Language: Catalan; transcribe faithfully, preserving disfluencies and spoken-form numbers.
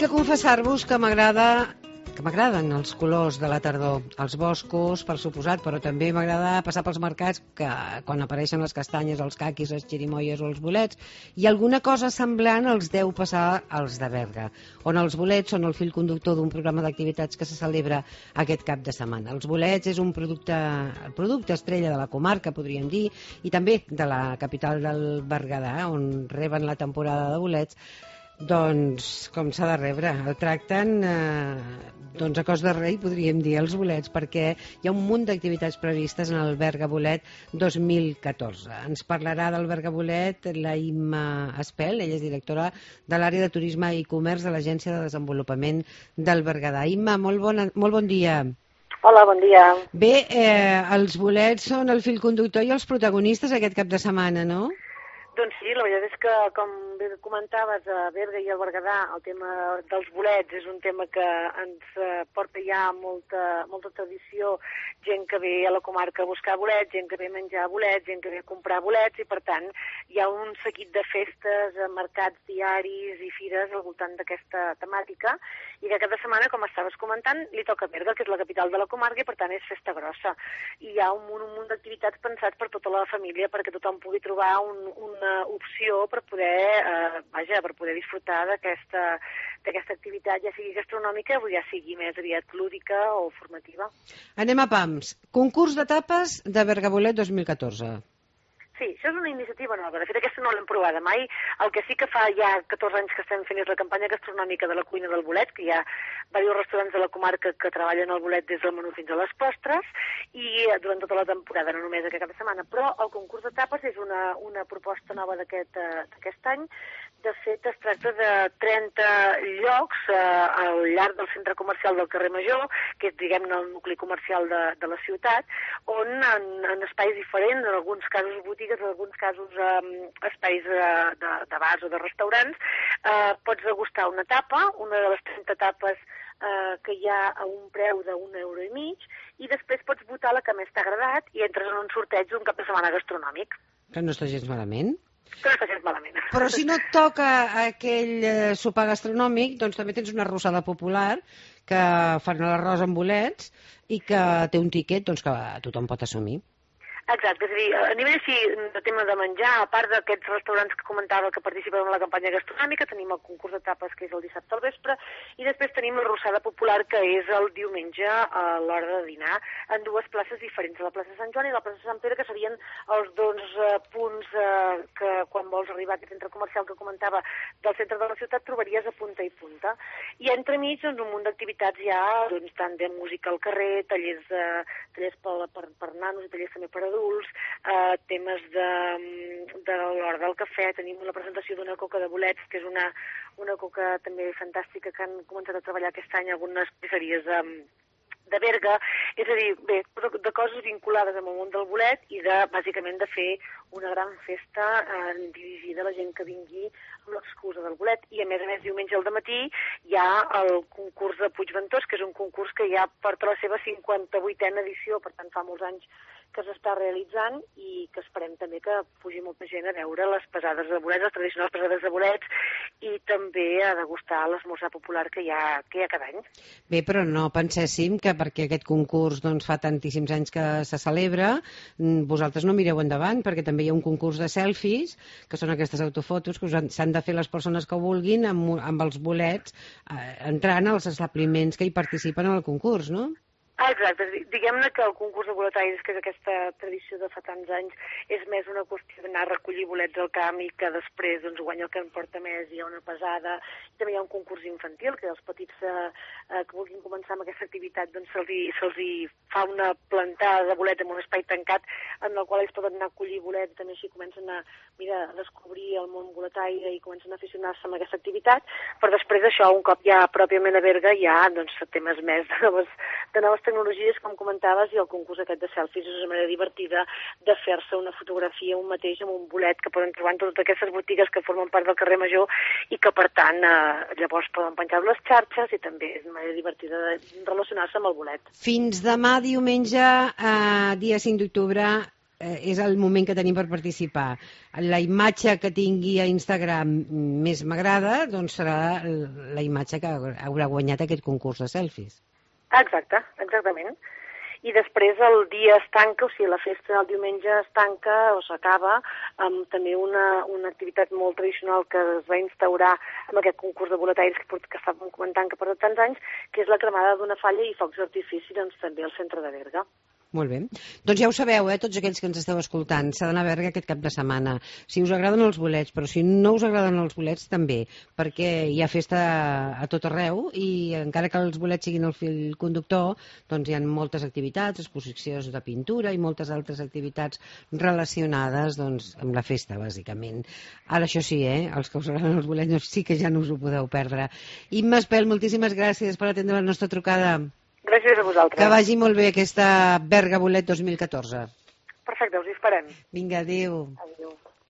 Tinc que confessar-vos que m'agrada que m'agraden els colors de la tardor, els boscos, per suposat, però també m'agrada passar pels mercats que quan apareixen les castanyes, els caquis, les xirimoies o els bolets, i alguna cosa semblant els deu passar als de Berga, on els bolets són el fil conductor d'un programa d'activitats que se celebra aquest cap de setmana. Els bolets és un producte, el producte estrella de la comarca, podríem dir, i també de la capital del Berguedà, on reben la temporada de bolets. Doncs, com s'ha de rebre, el tracten eh, doncs a cos de rei, podríem dir, els bolets, perquè hi ha un munt d'activitats previstes en el Berga Bolet dos mil catorze. Ens parlarà del Berga Bolet la Imma Espel, ella és directora de l'àrea de turisme i comerç de l'Agència de Desenvolupament del Berguedà. Imma, molt bon, molt bon dia. Hola, bon dia. Bé, eh, els bolets són el fil conductor i els protagonistes aquest cap de setmana, no? Doncs sí, la veritat és que, com bé comentaves, a Berga i al Berguedà, el tema dels bolets és un tema que ens porta ja molta, molta tradició, gent que ve a la comarca a buscar bolets, gent que ve a menjar bolets, gent que ve a comprar bolets, i per tant hi ha un seguit de festes, mercats diaris i fires al voltant d'aquesta temàtica, i que cada setmana, com estaves comentant, li toca a Berga, que és la capital de la comarca, i per tant és festa grossa. I hi ha un munt, un munt d'activitats pensats per tota la família, perquè tothom pugui trobar un, un una opció per poder, eh, vaja, per poder disfrutar d'aquesta d'aquesta activitat, ja sigui gastronòmica o ja sigui més aviat lúdica o formativa. Anem a pams. Concurs de tapes de Berga Bolet dos mil catorze. Sí, això és una iniciativa nova. De fet, aquesta no l'hem provada mai. El que sí que fa ja catorze anys que estem fent és la campanya gastronòmica de la cuina del bolet, que hi ha diversos restaurants de la comarca que treballen el bolet des del menú fins a les postres, i durant tota la temporada, no només aquest cap de setmana. Però el concurs de tapes és una, una proposta nova d'aquest d'aquest any. De fet, es tracta de trenta llocs eh, al llarg del centre comercial del carrer Major, que és, diguem-ne, el nucli comercial de, de la ciutat, on en, en espais diferents, en alguns casos botigues, en alguns casos eh, espais de, de, de bars o de restaurants, eh, pots degustar una tapa, una de les trenta tapes eh, que hi ha a un preu d'un euro i mig, i després pots votar la que més t'ha agradat i entres en un sorteig d'un cap de setmana gastronòmic. Que no està gens malament. Que no està gens malament. Però si no et toca aquell eh, sopar gastronòmic, doncs també tens una arrossada popular que fan l'arròs amb bolets i que té un tiquet doncs, que tothom pot assumir. Exacte, és a dir, a nivell així de tema de menjar, a part d'aquests restaurants que comentava que participen en la campanya gastronòmica, tenim el concurs de tapes, que és el dissabte al vespre, i després tenim la rossada popular, que és el diumenge a l'hora de dinar, en dues places diferents, la plaça Sant Joan i la plaça Sant Pere, que serien els dos eh, punts eh, que quan vols arribar a aquest centre comercial que comentava del centre de la ciutat trobaries a punta i punta. I entremig, doncs, un munt d'activitats ja, doncs, tant de música al carrer, tallers, eh, tallers per, per, per nanos i tallers també per adults, Eh, temes de, de l'hora del cafè, tenim una presentació d'una coca de bolets, que és una, una coca també fantàstica que han començat a treballar aquest any algunes pisseries de, de Berga, és a dir, bé, de coses vinculades amb el món del bolet i de, bàsicament, de fer una gran festa eh, dirigida a la gent que vingui amb l'excusa del bolet. I, a més a més, diumenge al dematí hi ha el concurs de Puigventós, que és un concurs que ja porta la seva cinquanta-vuitena edició, per tant, fa molts anys que s'està realitzant i que esperem també que pugi molta gent a veure les pesades de bolets, les tradicionals pesades de bolets, i també a degustar l'esmorzar popular que hi ha, que hi ha cada any. Bé, però no penséssim que perquè aquest concurs doncs, fa tantíssims anys que se celebra, vosaltres no mireu endavant, perquè també hi ha un concurs de selfies, que són aquestes autofotos que s'han de fer les persones que ho vulguin amb, amb els bolets eh, entrant als establiments que hi participen en el concurs, no? Ah, exacte. Diguem-ne que el concurs de boletaires, que és aquesta tradició de fa tants anys, és més una qüestió d'anar a recollir bolets al camp i que després doncs, guanya el que en porta més, hi ha una pesada. I també hi ha un concurs infantil, que els petits eh, que vulguin començar amb aquesta activitat doncs, se'ls hi, se hi fa una plantada de bolets en un espai tancat en el qual ells poden anar a collir bolets, també així comencen a, mira, a descobrir el món boletaire i comencen a aficionar-se amb aquesta activitat, però després d'això, un cop ja pròpiament a Berga, hi ha doncs, temes més de noves, de noves tecnologies, com comentaves, i el concurs aquest de selfies és una manera divertida de fer-se una fotografia un mateix amb un bolet que poden trobar en totes aquestes botigues que formen part del carrer Major i que, per tant, eh, llavors poden penjar les xarxes i també és una manera divertida de relacionar-se amb el bolet. Fins demà diumenge, eh, dia cinc d'octubre, és el moment que tenim per participar. La imatge que tingui a Instagram més m'agrada, doncs serà la imatge que haurà guanyat aquest concurs de selfies. Exacte, exactament. I després el dia es tanca, o sigui, la festa del diumenge es tanca o s'acaba amb també una, una activitat molt tradicional que es va instaurar amb aquest concurs de boletaires que, que estàvem comentant que porta tants anys, que és la cremada d'una falla i focs d'artifici, doncs també al centre de Berga. Molt bé. Doncs ja ho sabeu, eh, tots aquells que ens esteu escoltant, s'ha d'anar a Berga aquest cap de setmana. Si us agraden els bolets, però si no us agraden els bolets també, perquè hi ha festa a tot arreu i encara que els bolets siguin el fil conductor, doncs hi ha moltes activitats, exposicions de pintura i moltes altres activitats relacionades doncs, amb la festa, bàsicament. Ara això sí, eh, els que us agraden els bolets sí que ja no us ho podeu perdre. Imma Espel, moltíssimes gràcies per atendre la nostra trucada. Gràcies a vosaltres. Que vagi molt bé aquesta Berga Bolet dos mil catorze. Perfecte, us hi esperem. Vinga, adéu. Adéu.